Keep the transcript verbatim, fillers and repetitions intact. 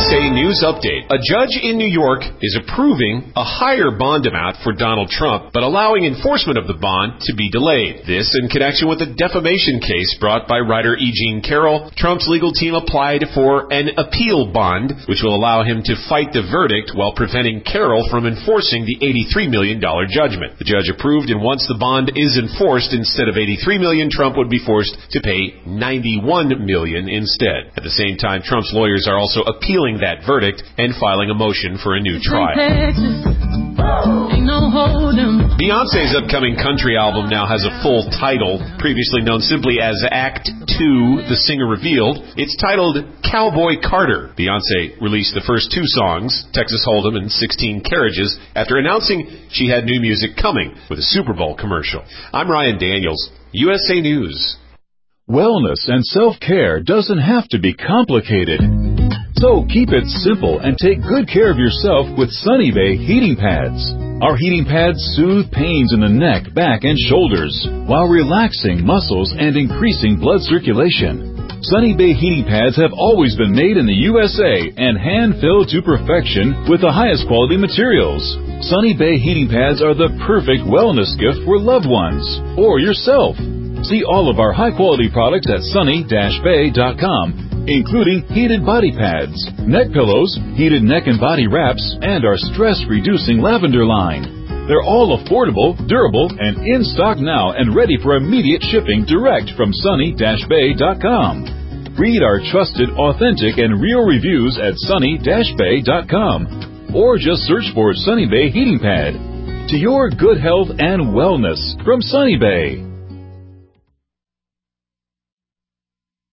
A News Update. A judge in New York is approving a higher bond amount for Donald Trump, but allowing enforcement of the bond to be delayed. This in connection with a defamation case brought by writer E. Jean Carroll. Trump's legal team applied for an appeal bond, which will allow him to fight the verdict while preventing Carroll from enforcing the eighty-three million dollars judgment. The judge approved, and once the bond is enforced, instead of eighty-three million dollars, Trump would be forced to pay ninety-one million dollars instead. At the same time, Trump's lawyers are also appealing that verdict and filing a motion for a new trial. Beyonce's upcoming country album now has a full title, previously known simply as Act two, the singer revealed. It's titled Cowboy Carter. Beyonce released the first two songs, Texas Hold'em and sixteen Carriages, after announcing she had new music coming with a Super Bowl commercial. I'm Ryan Daniels, U S A News. Wellness and self-care doesn't have to be complicated. So keep it simple and take good care of yourself with Sunny Bay heating pads. Our heating pads soothe pains in the neck, back, and shoulders while relaxing muscles and increasing blood circulation. Sunny Bay heating pads have always been made in the U S A and hand-filled to perfection with the highest quality materials. Sunny Bay heating pads are the perfect wellness gift for loved ones or yourself. See all of our high-quality products at sunny dash bay dot com, including heated body pads, neck pillows, heated neck and body wraps, and our stress-reducing lavender line. They're all affordable, durable, and in stock now and ready for immediate shipping direct from sunny dash bay dot com. Read our trusted, authentic, and real reviews at sunny dash bay dot com or just search for Sunny Bay Heating Pad. To your good health and wellness from Sunny Bay.